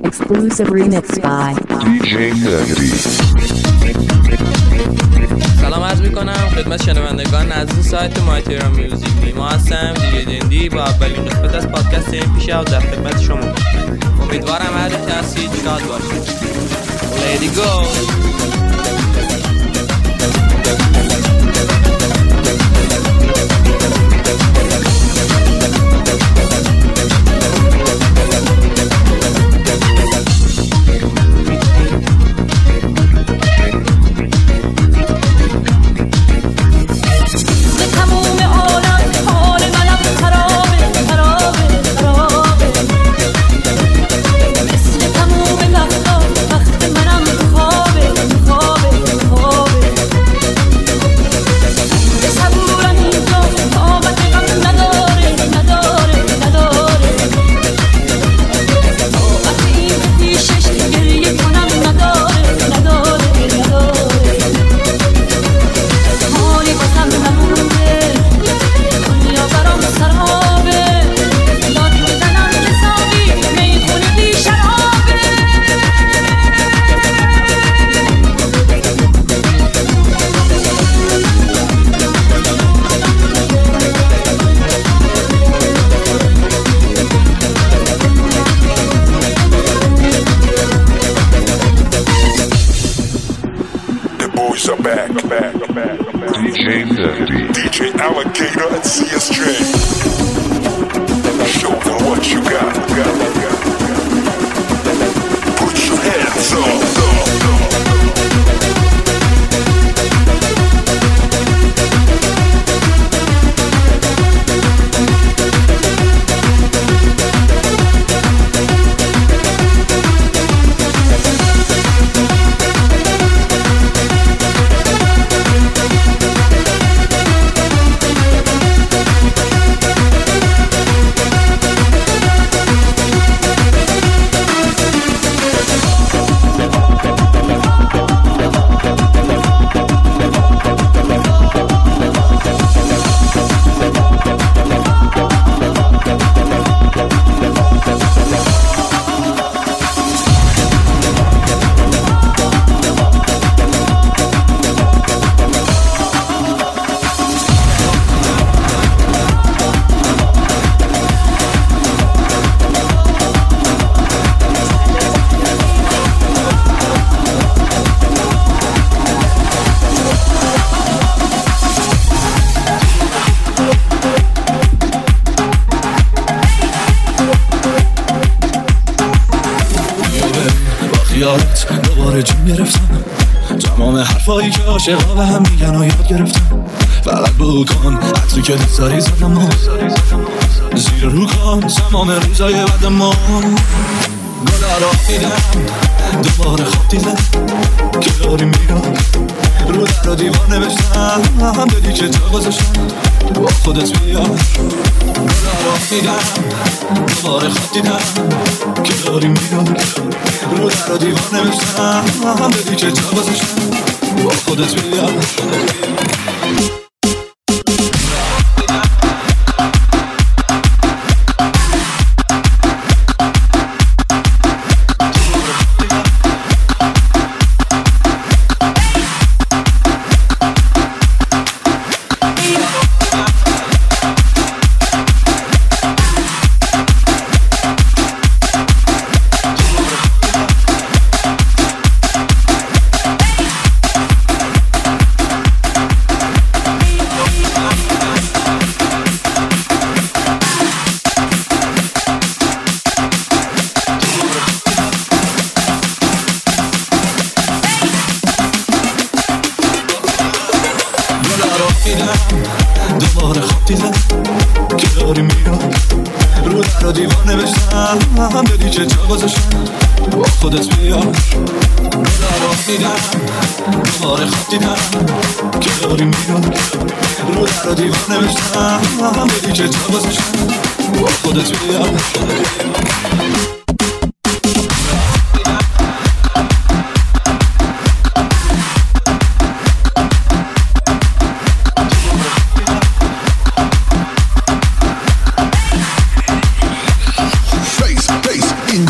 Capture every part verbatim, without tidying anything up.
Exclusive remix by دی جی ثرتی. سلام عرض میکنم خدمت شنوندگان عزیز سایت مای تهران میوزیک. نیما هستم، دیگه دندی با اولین قسمت از پادکست این پیش او در خدمت شما. امیدوارم هر که هستید شاد باشید. Let it go. دی جی Alligator and سی اس جی. Show them what you got. Put your hands up. دوباره جون گرفتم تمام حرفایی که عاشقا به هم میگن و یاد گرفتم. فقط بو کن عطری که دوست داری زدم و زیر رو کن تمام روزای بدم و گل را میدم دوباره خواب دیدم که داری میگم رو در و دیوار نوشتم هم بدی که جا گذاشتم با خودت بیا. گل را میدم دوباره خواب دیدم که داری میگم رو در و دیوار نوشتم هم بدی که جا گذاشتم با خودت بیا. دوباره خواب دیدم که داری میگم رو در و دیوار نوشتم هم بدی که جا گذاشتم با خودت بیا. رو میدم دوباره خواب دیدم که داری میگم رو در و دیوار نوشتم هم بدی که جا گذاشتم با خودت بیا. In your face.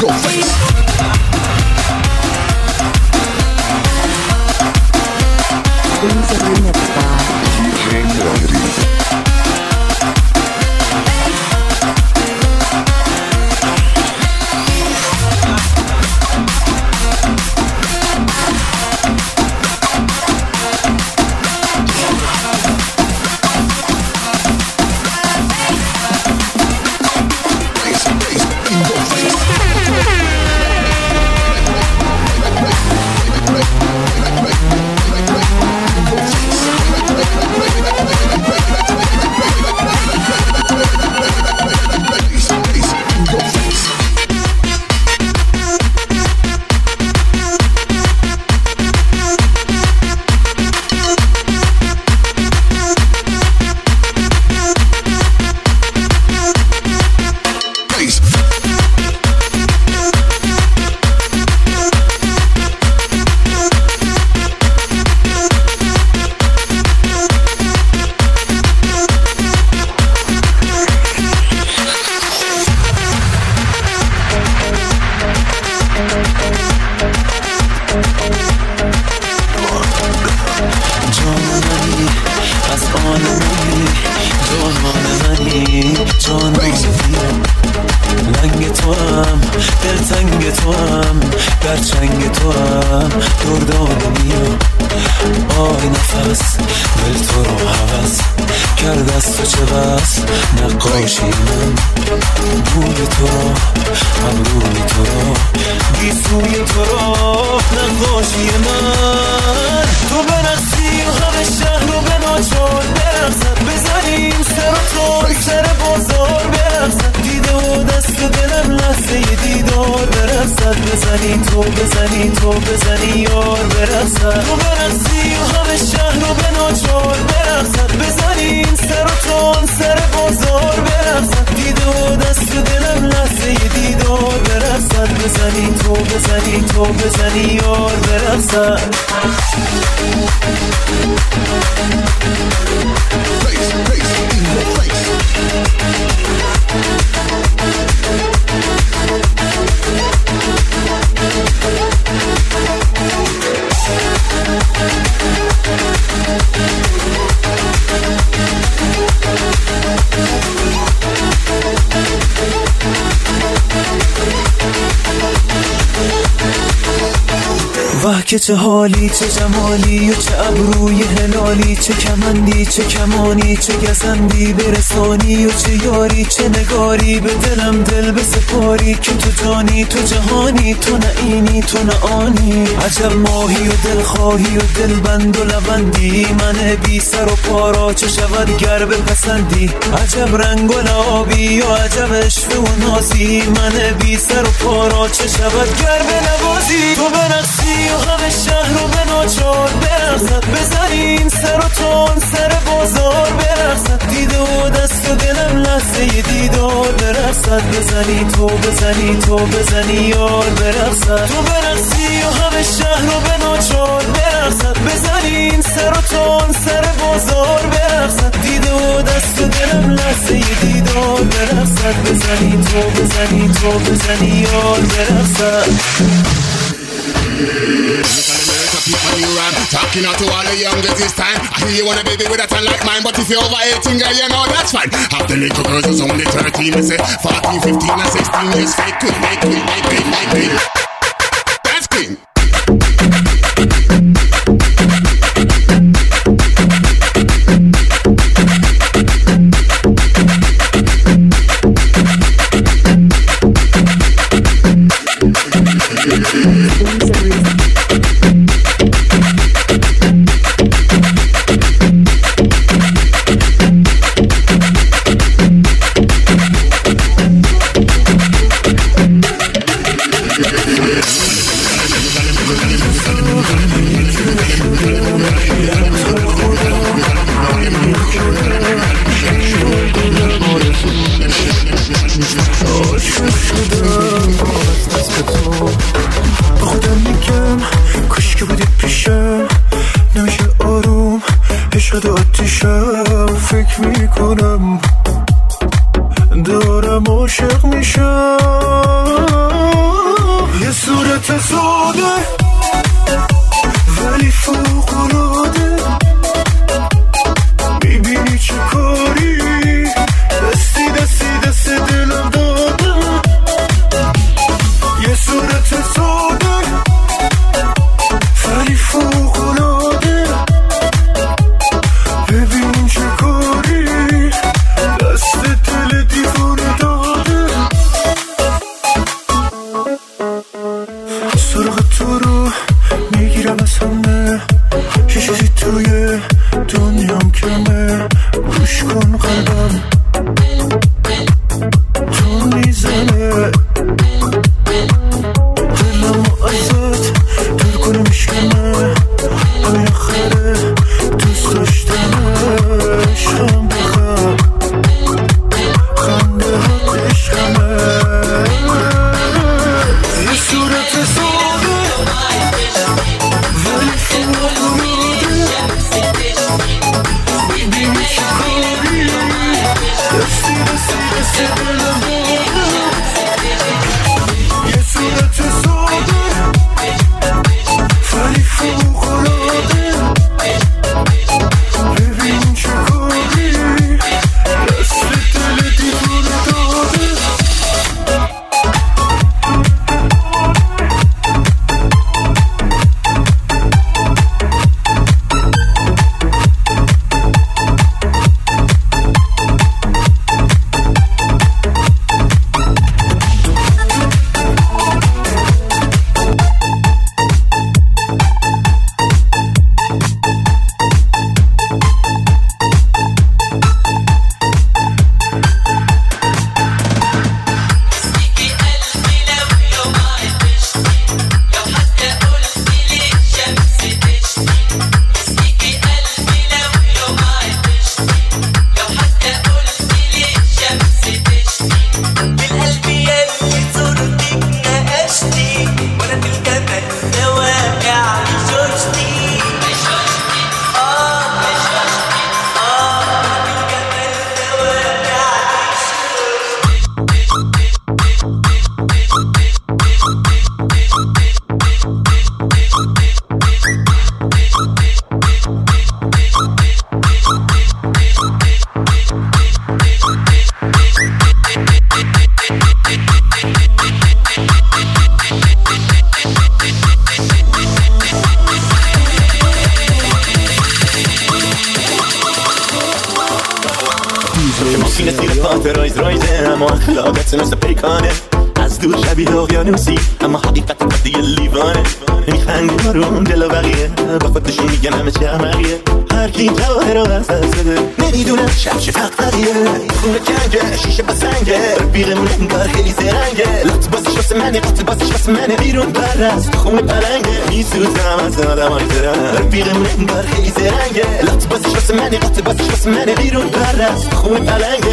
که چه حالی چه جمالی و چه ابروی هلالی، چه کمندی چه کمانی چه گزندی برسانی و چه یاری چه نگاری به دلم دل بسپاری که تو جانی تو جهانی تو نه اینی تو نه آنی. عجب ماهی و دل خواهی و دل بند و لبندی، من بی سر و پارا چه شود گر بپسندی. عجب رنگ و لعابی و عجب عشق و نازی، من بی سر و پارا چه شود گر بنوازی. تو برقصی و همه شهر رو به ناچار برقصد، بزنین سر و تون سر بازار برقصد. دیده و دست و دلم لحظه دیدار برقصد، بزنی تو بزنی تو بزنی یار برقصد. تو برقصی و همه شهر رو به ناچار برقصد، بزنین سر و تون سر بازار برقصد. دیده و دست و دلم لحظه دیدار برقصد، بزنی تو بزنی تو بزنی یار برقصد. Talking out to all the youngers this time. I hear you want a baby with a tan like mine, but if you're over eighteen, girl, you know that's fine. Half the little girls who's only thirteen, they say fourteen, fifteen, and sixteen years fake queen, make queen, make queen, make queen. That's queen. فکر میکنم دارم عاشق میشم، صورت ساده ولی فوق‌العاده، میبینی چه کاری دستی دستی دست دلم داده. یه صورت ساده ولی فوق‌العاده، ببین چه کاری دست دل دیوونه داده. سرغ تو رو میگیرم از همه، یه چیزی توی دنیام کمه. گوش کن قلبم تو میزنه، دلم ازت دور کنه میشکنه. بالاخره دوست داشتنش هم بخم، خنده ها عشقمه. یه صورت ساده ولی فوق‌العاده، میبینی چه کاری دستی دستی دستی دلم داده. یه صورت ساده ولی فوق‌العاده، ببین چه کاری دست دل دیوونه داده. ماشین زیر پات رایز رایزه، اما اخلاقت مثل پیکانه. از دور شبیه اقیانوسی اما حقیقت قدی لیوانه. میخنده بارون دل و بقیه، با خودشون میگن همه چه عمقیه. هر کی جواهر رو از دست بده نمیدونه شب چه فقریه. خونه کنگه شیشه بسنگه، رفیقمون انگار خیلی زرنگه. لط بازش واسه منه، قطع بازش واسه منه. بیرون پرست خونه پلنگه، میسوزم از آدم های زرن. رفیقمون انگار خیلی زرنگه. لط بازش واسه منه، قطع بازش واسه منه. بیرون پرست خونه پلنگه.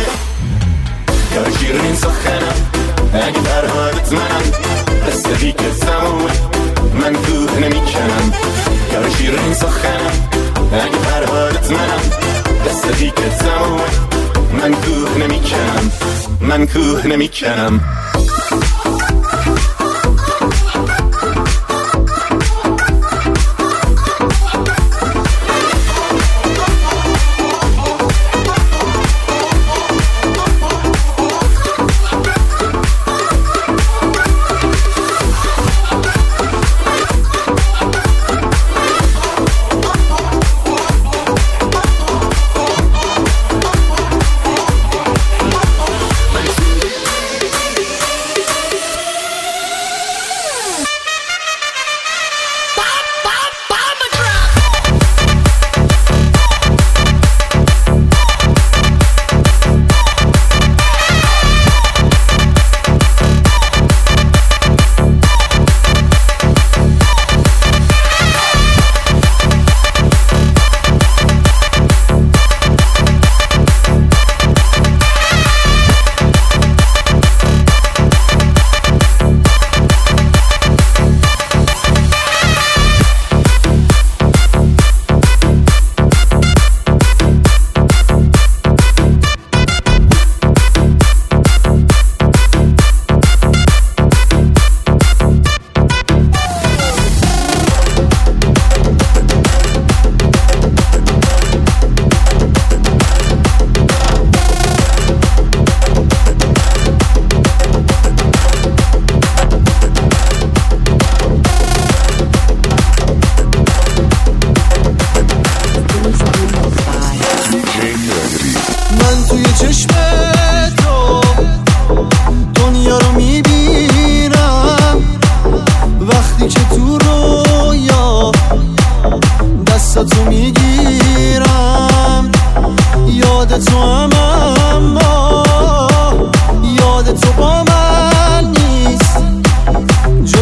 یار شیرین سخنم اگه در حالت منم، رسیدی که زمونه من کوه نمیکنم. یار شیرین سخنم اگه در حالت منم، رسیدی که زمونه من کوه نمیکنم. من کوه نمیکنم.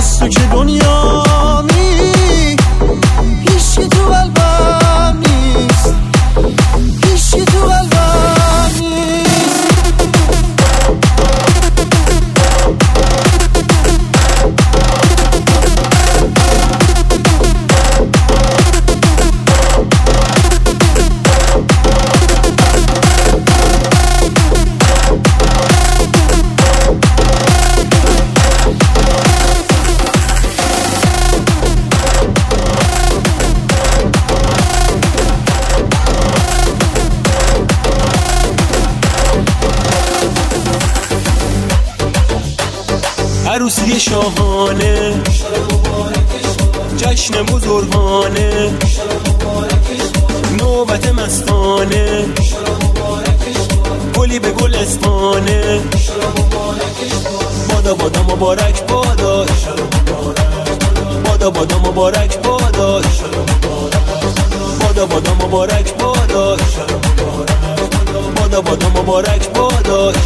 جز تو که دنیامی هیچی تو قلبم نیست، هیچی تو قلبم نیست. عروسی شاهانه، جشن بزرگانه، نوبت مستانه، گلی به گلستانه. بادا بادا مبارک باداش، بادا بادا مبارک باداش، بادا بادا مبارک باداش، بادا بادا مبارک باداش.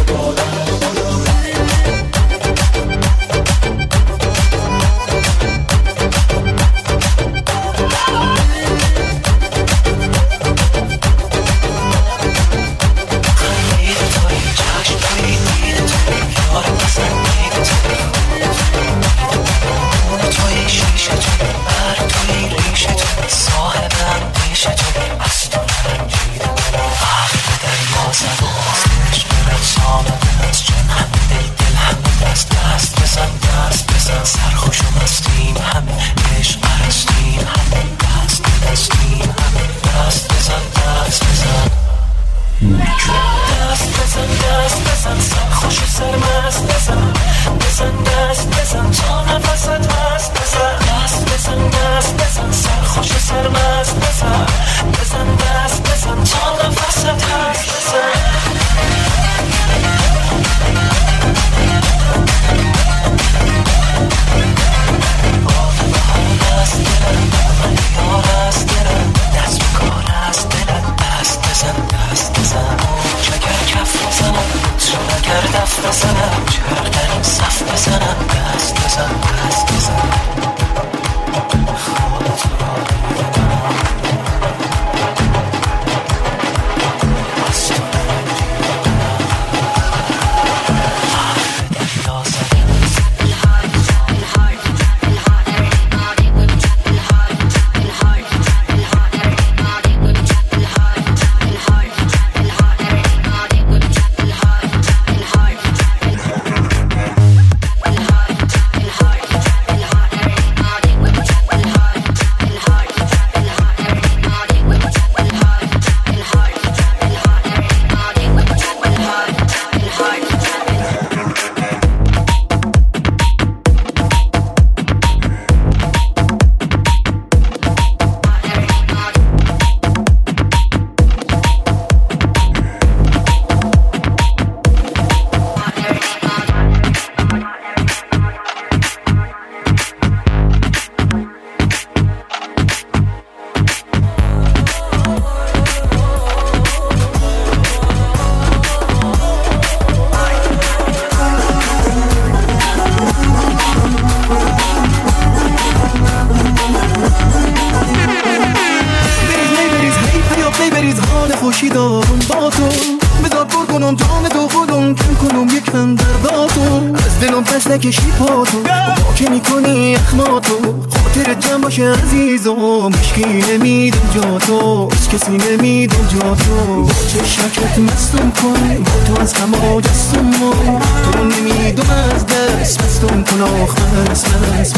نکشی پاتو با که میکنی اخماتو خاطرت جمع باشه عزیزم مشکی نمیدم جا تو هیچ کسی نمیدم جا تو با چشمکت مستم کن با تو از همه جستم تو رو نمیدم از دست مستم کن آخ مست مست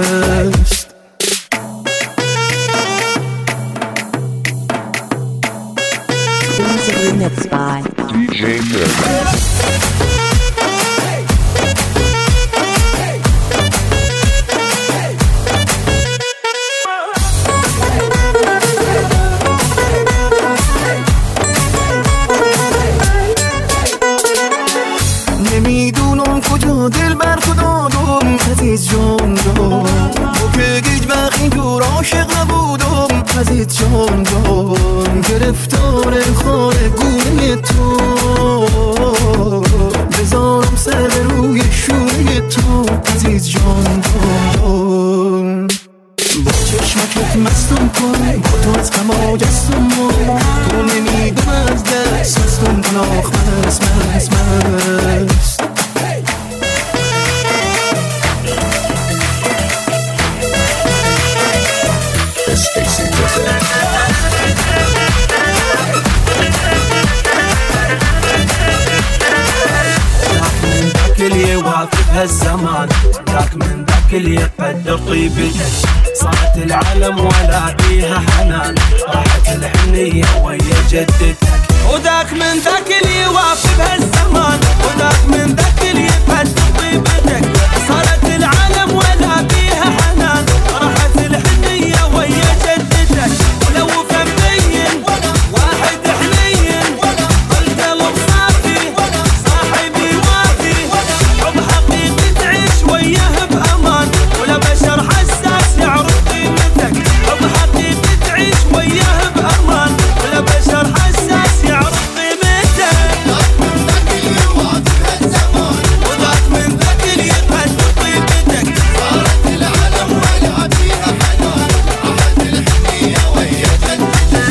مست. Remix by دی جی Good. نمیدونم کجا دل بر خدا دم عزیز جان جان تو که گیج بخی دور عاشق نبودم عزیز جان جان گرفتار خانه گونه تو بذارم سر روی شونه تو عزیز جان جان. با چشمکت مستم کن، با تو از غم آجستم من، تو نمیدم از دست هستم گناه مست مست مست. اللي واقف هالزمان ذاك من ذاك اللي يقدر طيبتك. صارت العالم ولا بيها حنان، راحت الحنية ويا جدتك. وذاك من ذاك اللي واقف هالزمان، وذاك من ذاك اللي يقدر طيبتك. صارت العالم ولا بيها حنان، راحت الحنية ويا جدتك. ولو فمين واحد حنين والقلب صافي صاحبي وافي، حب حقيقي تعيش وياه بأمان، ولا بشر حساس يعرف قيمتك. حب حقيقي تعيش وياه بأمان، ولا بشر حساس يعرف قيمتك. ذاك من ذاك اللي واقف هالزمان، وذاك من ذاك اللي يقدر طيبتك. صارت العالم ولا بيها حنان، راحت الحنية ويا جدتك.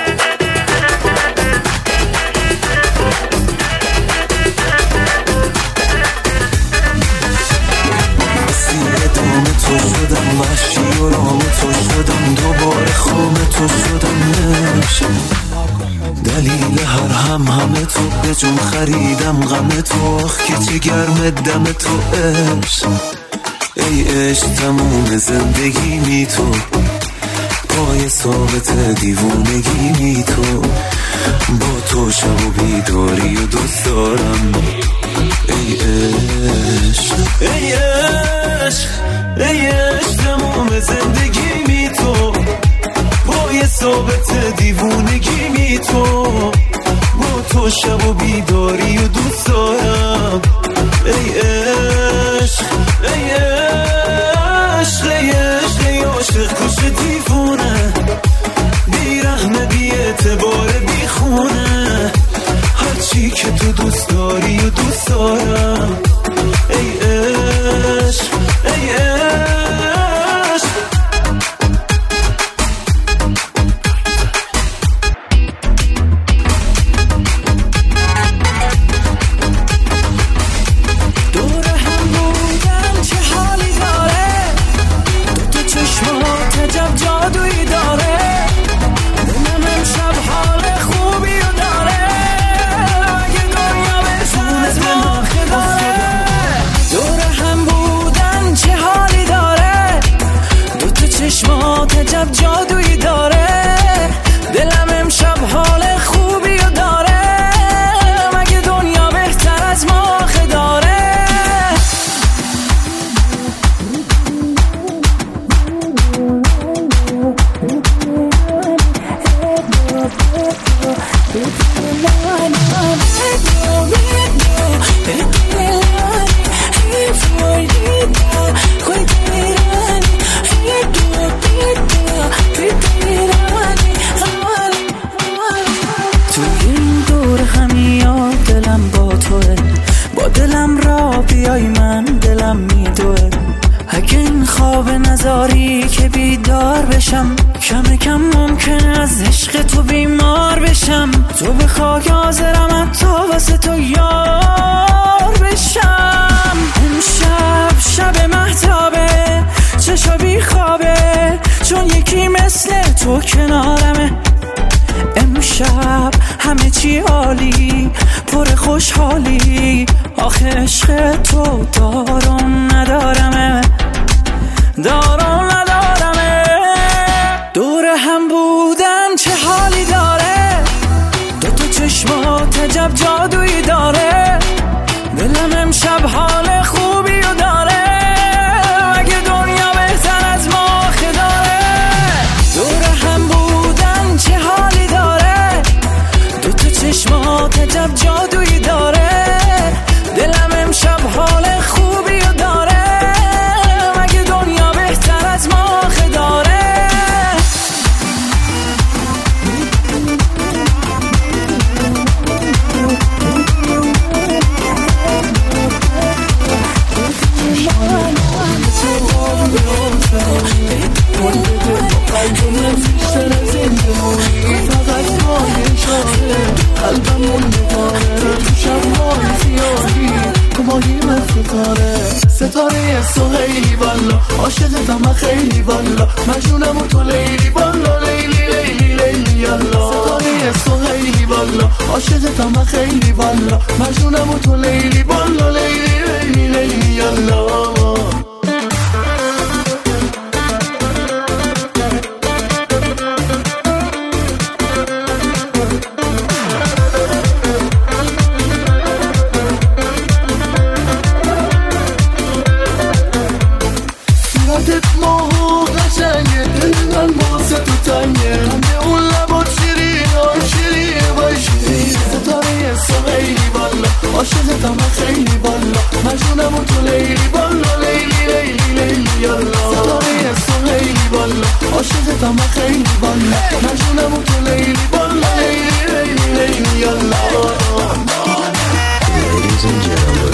سیر دام تو شدم، وحشی و رام تو شدم، دوباره خام تو شدم. نشم دلیل هر هم همه تو، به جون خریدم غم تو. آخ که چه گرم دم تو عشق، ای عشق تموم زندگی می تو. پای ثابت دیوونگی می تو، با تو شب و بیداری و دوست دارم. ای عشق ای عشق ای عشق تمام زندگی می تو. پای ثابت دیوونگی می تو، با تو شب و بیداری و دوست دارم. ای عشق ای عشق ای عشق ای عاشق کش دیوونه، بی رحمه بی اعتبار بی خونه. هرچی که تو دوست داری و دوست دارم. ای عشق ای عشق. دور هم بودن چه حالی داره، دو تا چشمات عجب جادویی داره. دلم امشب حال خوبی رو داره، اگه دنیا بهتر از ما داره. دور هم بودن چه حالی داره، دو تا چشمات عجب جادویی داره. دلم امشب حال خوبی رو داره، اگه دنیا بهتر از ما داره. تو این دور همیاد دلم با توه، با دلم را بیای من دلم میدوه. اگه این خواب نزاری که بیدار بشم، کم کم ممکنه از عشق تو بیمار بشم. تو بخوای حاضرم حتی واسه تو یار بشم. امشب شب مهتابه، چشا بی خوابه، چون یکی مثل تو کنارمه. امشب همه چی عالی، پر خوشحالی. آخه عشق تو دارم ندارمه، دارم ندارمه. دور هم بودن چه حالی داره، دو تا چشمات عجب جادویی داره. دلم امشب حال خوبی رو داره، اگه دنیا بهتر از ما داره. دور هم بودن چه حالی داره، دو تا چشمات عجب جادویی داره. دلم امشب حال خوبی رو داره، اگه دنیا بهتر عاشقتم خیلی والا مجنونم و تو لیلی والا لیلی لیلی لیلی یالا ستاره سهیلی والا عاشقتم خیلی والا مجنونم و تو لیلی والا لیلی لیلی لیلی یالا عاشقتم خیلی والا مجنونم و تو لیلی والا لیلی لیلی لیلی یالا ستاره سهیلی والا عاشقتم خیلی والا مجنونم و تو لیلی والا لیلی لیلی لیلی یالا Ladies and gentlemen,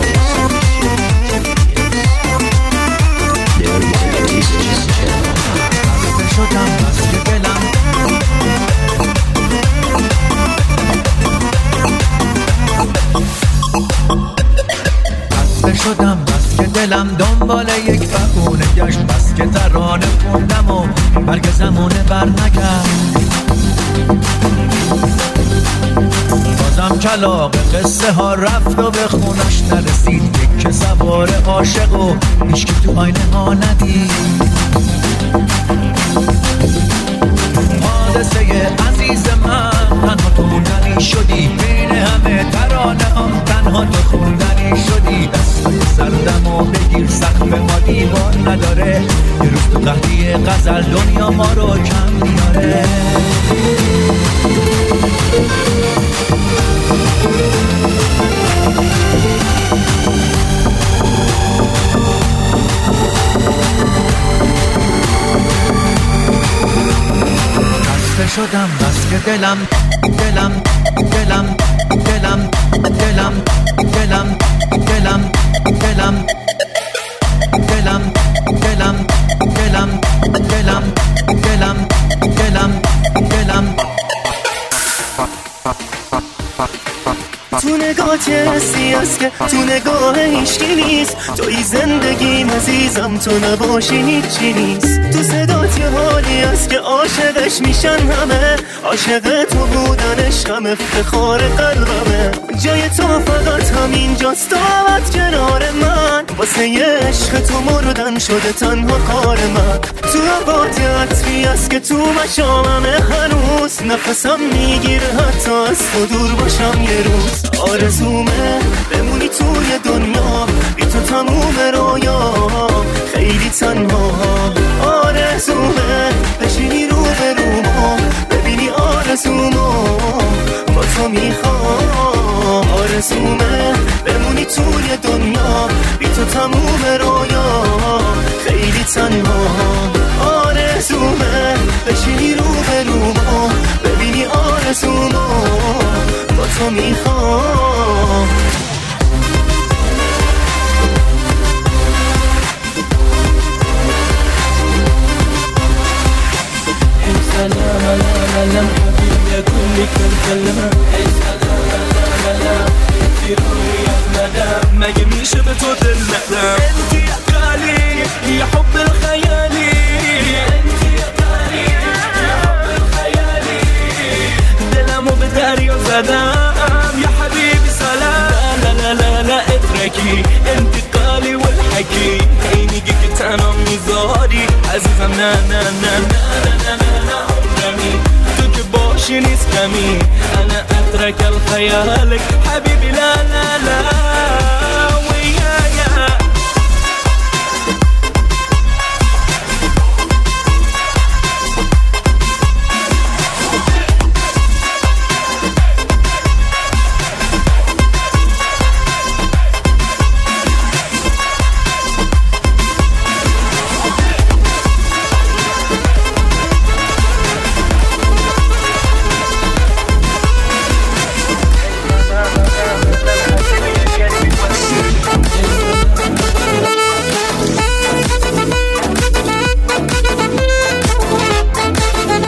ladies and gentlemen شدم بس که دلم بسته شدم بس که دلم دنبال یک بهونه گشت بس که ترانه خوندم و برگ زمونه بر نگشت بازم کلاغ قصه ها رفت و به خونش نرسید یک سوار عاشق و هیچکی تو آینه ها ندید حادثه عزیز من تنها تو موندنی شدی بین همه ترانه ها تنها تو خوندنی شدی دستای سردم و بگیر سقف ما دیوار نداره یه روز تو قهدی غزل دنیا ما رو کم میاره شدم بس که دلم دلم دلم دلم دلم دلم دلم دلم دلم دلم دلم دلم دلم دلم دلم تو نگاه هستی است که تو نگاه هیچکی نیست توی زندگیم عزیزم تو نباشی هیچی نیست تو صدات یه حالی است که عاشقش میشن همه عاشق تو بودنش هم افتخار قلبمه جای تو فقط همینجاست دعوت کنار من واسه یه عشق تو مردن شده تنها کار من تو عباد عطفی است که تو مشاممه هنوز نفسم میگیره حتی از تو دور باشم یه روز آرزومه بمونی توی دنیا بی تو تموم رویا خیلی تنها آرزومه بشینی رو به روما ببینی آرزومو با تو میخوام آرزومه بمونی توی دنیا بی تو تموم رویا خیلی تنها آرزومه بشینی رو به روما ببینی آرزومو با تو میخوام سلام سلام حبيبي كل كلمة سلام سلام انتي روحي يا مدام ما يميش بتودل مدام انتي يا غالي يا حب الخيالي انتي يا غالي يا حب الخيالي دلمو بداري وزدام يا حبيبي سلام لا لا لا لا اتركي انتقالي والحكي عيني جيك انا مزاري عزيزم نا نا نا نا نا نا تو که باشی نیست کمی انا اترك الخيالك حبيبي لا لا لا ويايا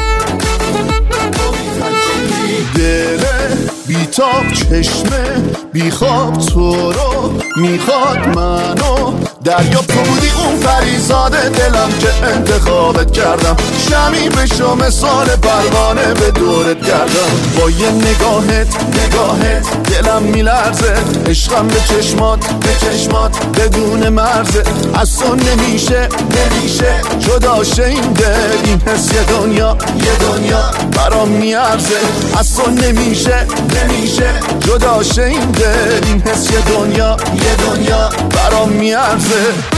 بیتاب چشمه بیخواب تو رو میخواد منو دریاب تو بودی اون پریزاده دلم که انتخابت کردم شمی بشو مثال پروانه به دورت گردم با یه نگاهت نگاهت دلم میلرزه عشقم به چشمات به چشمات بدون مرزه از تو نمیشه نمیشه جدا شه این دل این حس یه دنیا یه دنیا برام میارزه از تو نمیشه نمیشه جدا شه این دل این حس یه دنیا یه دنیا برام میارزه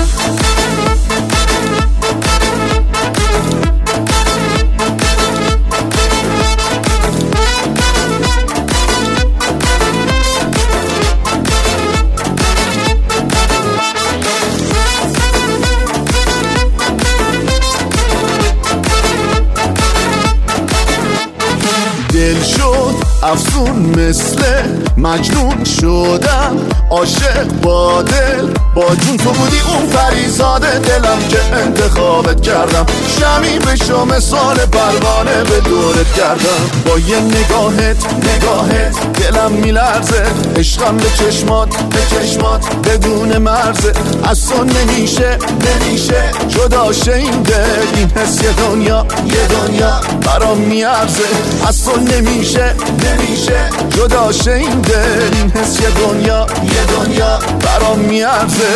دل شد افسون مثل مجنون شدم عاشق با دل با جون تو بودی اون پریزاده دلم که انتخابت کردم شمی بشو مثال پروانه به دورت کردم با یه نگاهت نگاهت دلم میلرزه عشقم به چشمات به چشمات بدون مرزه از تو نمیشه نمیشه جدا شه این دل این حس یه دنیا یه دنیا برام میارزه از تو نمیشه نمیشه جدا شه این دل این حس یه دنیا یه دنیا برام میارزه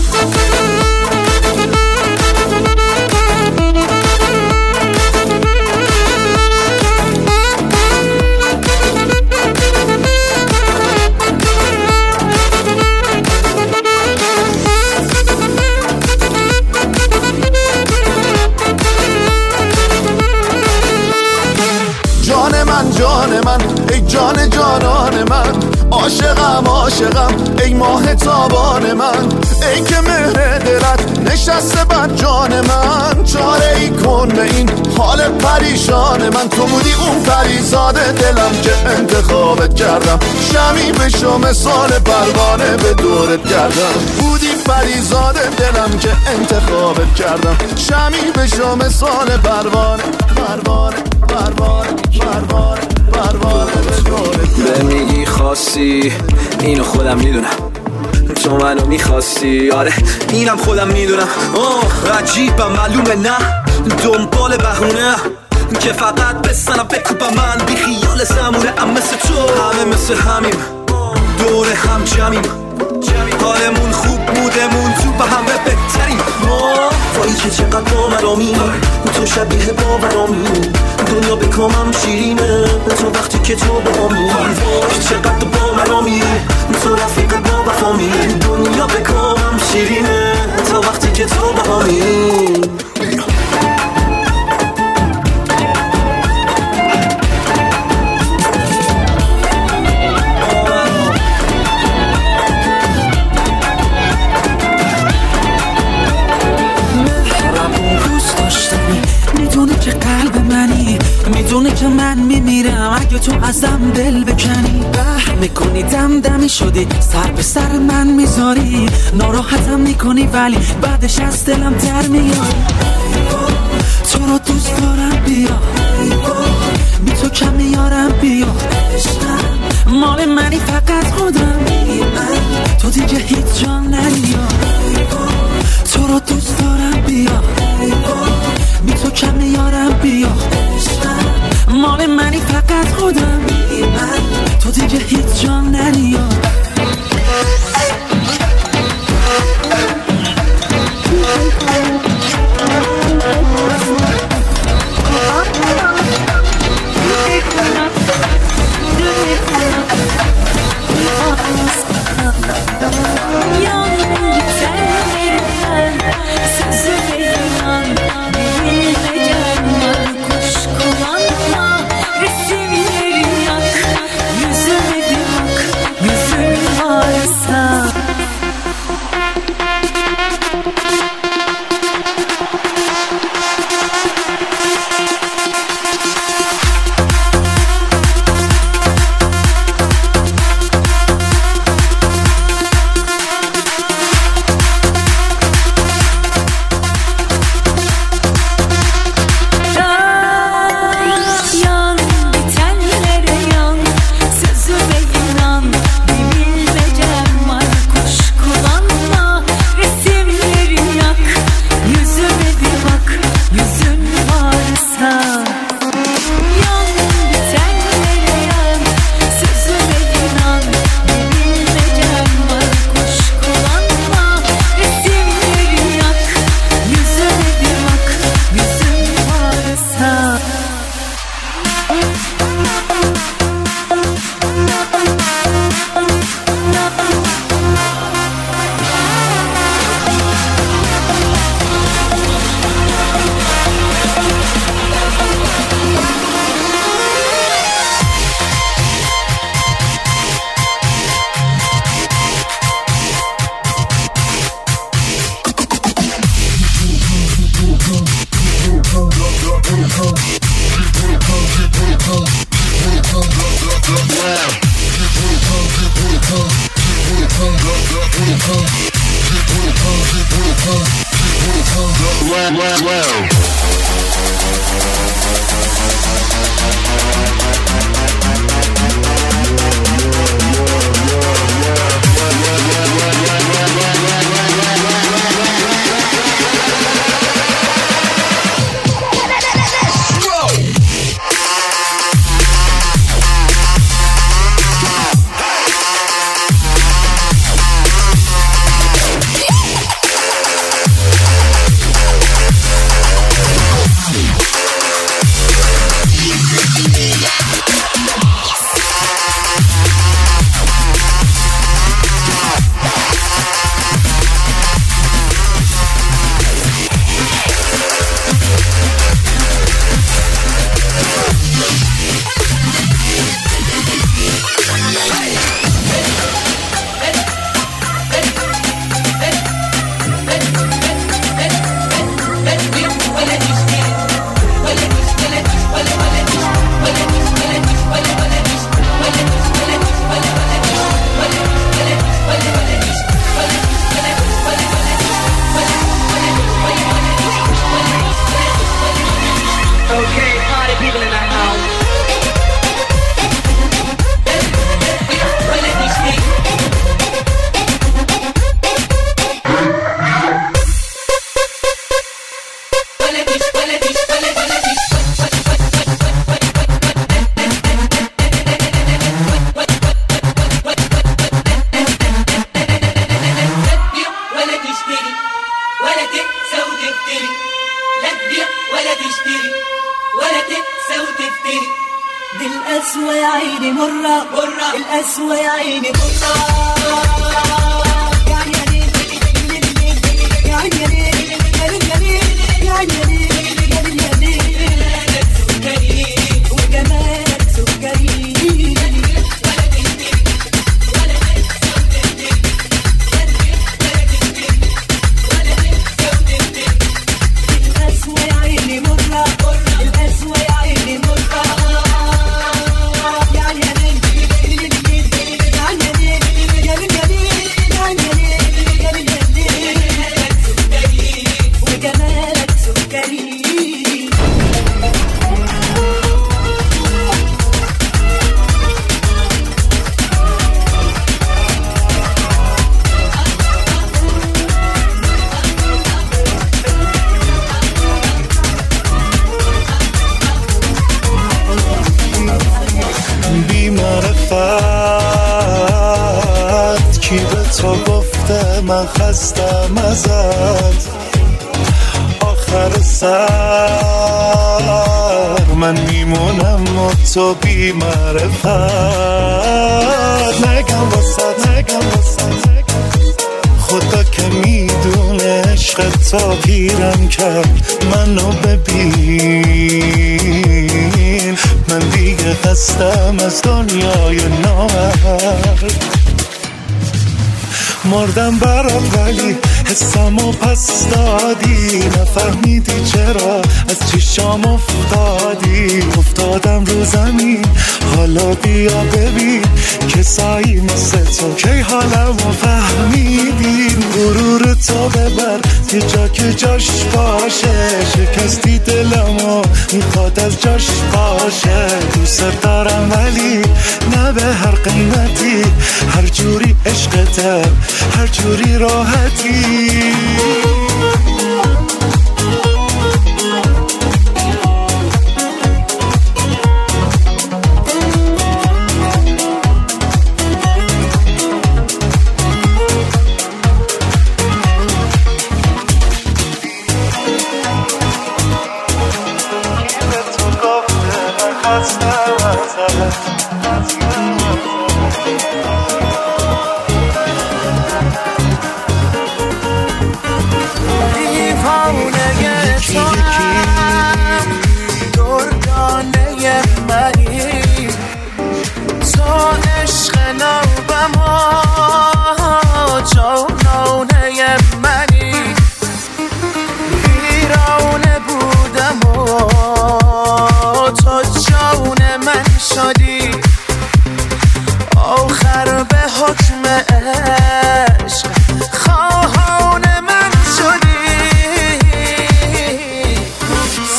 جان من جان من ای جان جانان من عاشقم عاشقم ای ماه تابان من ای که مهر دلت نشسته بر جان من چاره ای کن به این حال پریشان من تو بودی اون پریزاده دلم که انتخابت کردم شمی بشو مثال پروانه به دورت کردم بودی پریزاده دلم که انتخابت کردم شمی بشو مثال پروانه پروانه پروانه پروانه پروانه به دورت کردم میگی خواستی اینو خودم میدونم تو منو میخواستی آره اینم خودم میدونم اوه عجیبم معلومه نه دنبال بهونه که فقط بسنم بکوبم من بی خیال زمونه ام مثل تو همه مثل همیم دور هم جمعیم حالمون خوب بودمون تو به همه بهتریم ما وایی که چقدر با مرامی تو شبیه باورامی دنیا بکامم شیرینه تو وقتی که تو با می وای چقدر با مرامی تو رفیق با وفامی دنیا بکامم شیرینه تو وقتی که تو با می میدونه که قلب منی میدونه که من میمیرم اگه تو ازم دل بکنی اه میکنی دم دمی شدی سر به سر من میذاری ناراحتم میکنی ولی بعدش از دلم در میاری تو رو دوست دارم بیا بی تو کم میارم بیا مال منی فقط خودم تو دیگه هیچ جا نیا تو رو دوست دارم بیا بی تو کم میارم بیا مال منی فقط خودم تو دیگه هیچ جا نیا Young, you tell me, القسوة يا عيني مرة مرة القسوة يا عيني مرة يعني يا ليل يعني يا ليل يا ليل يعني يا ليل يا ليل يا ليل سكري وجمالك سكري القسوة يا عيني مرة القسوة يا عيني مرة کی به تو گفته من خستم ازت آخر سر من میمونم و تو بی معرفت نگم واسه نگم واسه خدا که میدونه عشق تو پیرم کرد منو ببین من دیگه خستم از دنیای نامرد مردم برات ولی حسمو پس دادی نفهمیدی چرا از چشام افتادی افتادم رو زمین حالا بیا ببین کسایی مثل تو کی حالمو فهمیدین غرور تو ببر یه جا که جاش باشه شکستی دلمو میخواد از جاش باشه دوست دارم ولی نه به هر قیمتی هر جوری عشقته هر جوری راحتی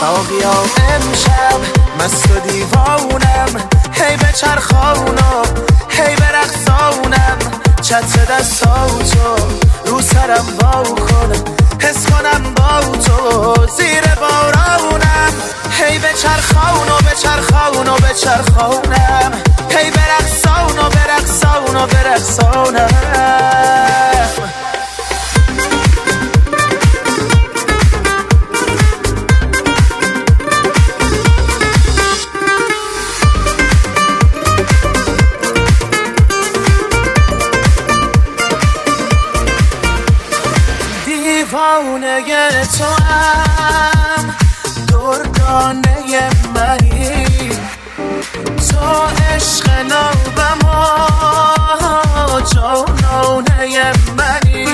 ساقیا امشب مست و دیوانم، هی به چرخانم هی به رقصانم، چتر دستاتو رو سرم وا کنم، حس کنم با تو زیر بارانم، هی به چرخان و به چرخان و به چرخانم، هی به رقصان و به رقصان و به رقصانم. دیوانه تو هم دردانه منی، تو عشق نابم و جانانه منی،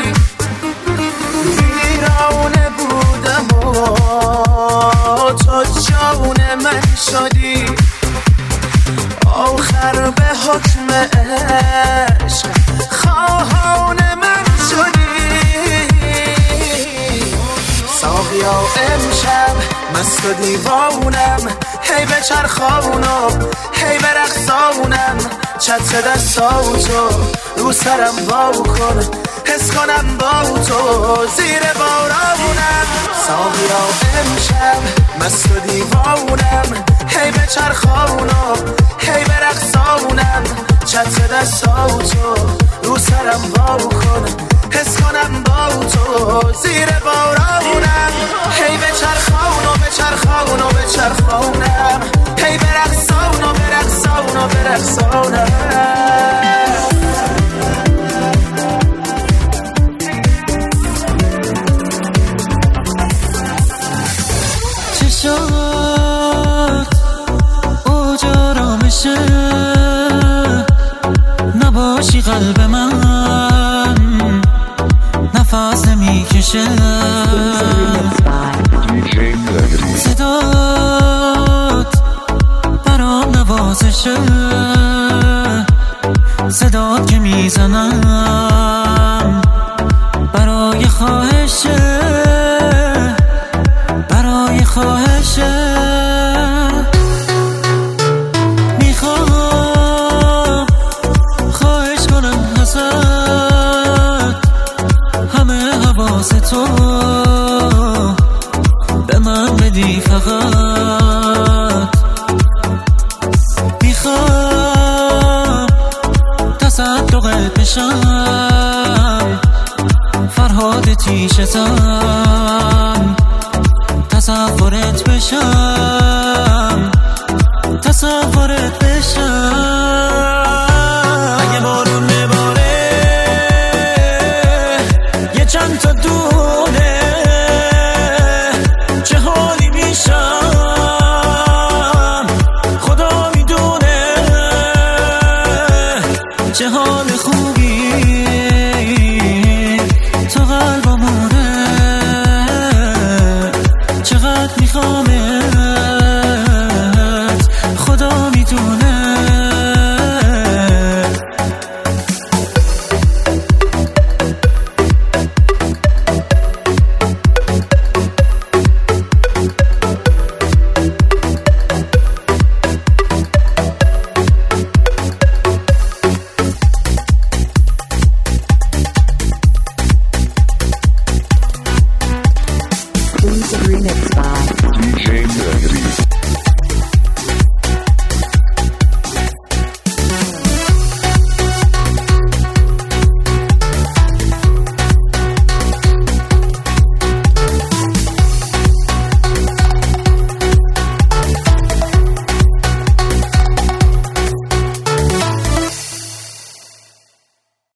ویرانه بودم و تو جان من شدی، آخر به حکم عشق خواهان من شدی. ساقیا امشب مست و دیوانم، هی به چرخانم هی به رقصانم، چتر دستاتو رو سرم وا کنم، حس کنم با تو زیر بارانم. ساقیا امشب مست و دیوانم، هی به چرخانم هی به رقصانم، چتر دستاتو رو سرم وا کنم، حس کنم با تو زیر بارانم، هی به چرخان و به چرخان و به چرخانم، هی به رقصان و به رقصان و به رقصانم. چشات اوج آرامشه، نباشی قلب من نفس نمیکشه، صدات برام نوازشه، صدات که میزنم برای خواهشه، برای خواهشه. میخوام خواهش کنم ازت همه حواس تو به من بدی، فقط میخوام تصدقت بشم، فرهاد تیشتم، تصورت بشم، تصورت بشم. اگه بارون میباره یه چند تا دونه، چه حالی میشم خدا میدونه، چه حال خوبی تو قلبمونه، چقدر میخوامت خدا میدونه. Remix by D J Negative.